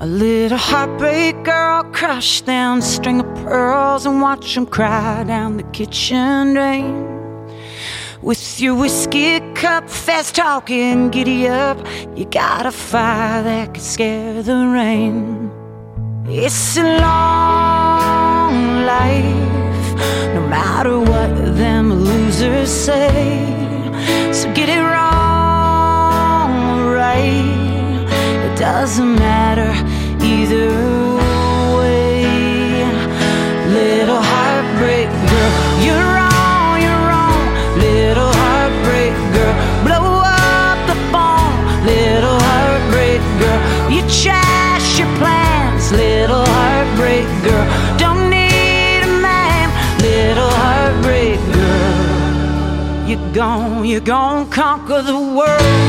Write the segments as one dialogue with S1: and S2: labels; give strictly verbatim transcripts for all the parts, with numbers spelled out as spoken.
S1: A little heartbreak girl crushed down a string of pearls and watch them cry down the kitchen drain. With your whiskey cup, fast talking, giddy up, you got a fire that could scare the rain. It's a long life, no matter what them losers say. So get it wrong or right, it doesn't matter either way. Little heartbreak girl, you're wrong, you're wrong. Little heartbreak girl, blow up the phone. Little heartbreak girl, you trash your plans. Little heartbreak girl, don't need a man. Little heartbreak girl, you're gon', you're gon' conquer the world.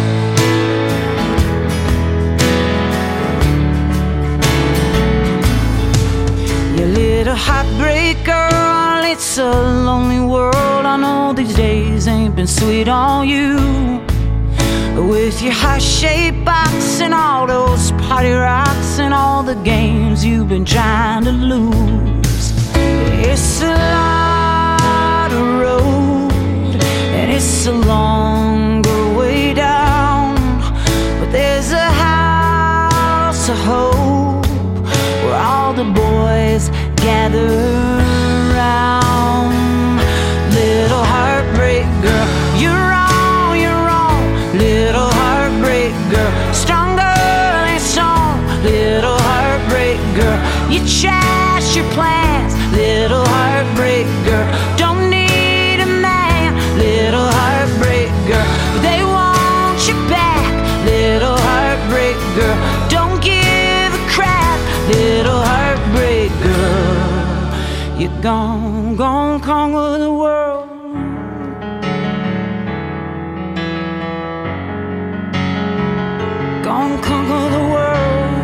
S1: You little heartbreak girl, it's a lonely world. I know these days ain't been sweet on you. With your heart-shaped box and all those party rocks and all the games you've been trying to lose. It's a lot of road and it's a longer way down, but there's a house of hope where all the boys gather round. Little heartbreak girl, you're wrong, you're wrong. Little heartbreak girl, stronger than song. Little heartbreak girl, you trash your plans. Little heartbreak girl, don't need a man. Little heartbreak girl, they want you back. Little heartbreak girl, don't give a crap. Little heartbreak girl, you're gon', gon' conquer the world. Gon' conquer the world.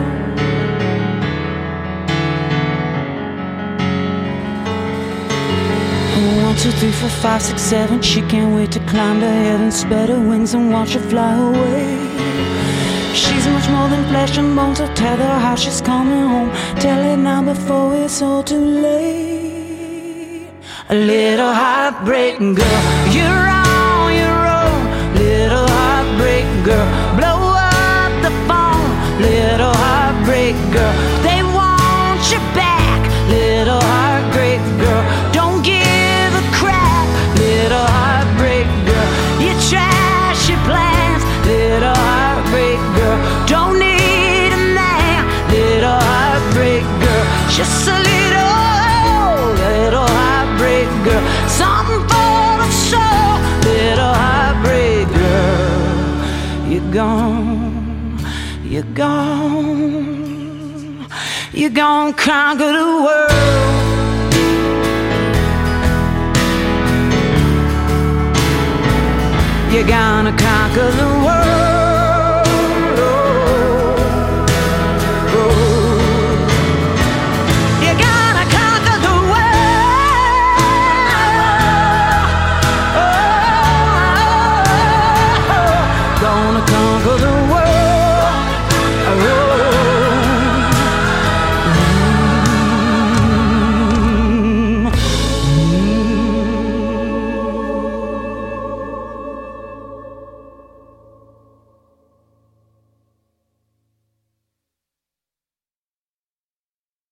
S1: One, two, three, four, five, six, seven. She can't wait to climb to heaven, spread her wings and watch her fly away. She's much more than flesh and bone, so tell her how she's coming home. Tell it now before it's all too late. A little heartbreak girl, you're wrong, you're wrong. Little heartbreak girl, blow up the phone. Little heartbreak girl, they want you back. Little heartbreak girl, don't give a crap. Little heartbreak girl, you trash your plans. Little heartbreak girl, don't need a man. Little heartbreak girl, just a little, little heartbreak girl, something for the soul. Little heartbreak girl, you're gone, you're gone, you're gonna conquer the world. You're gonna conquer the world.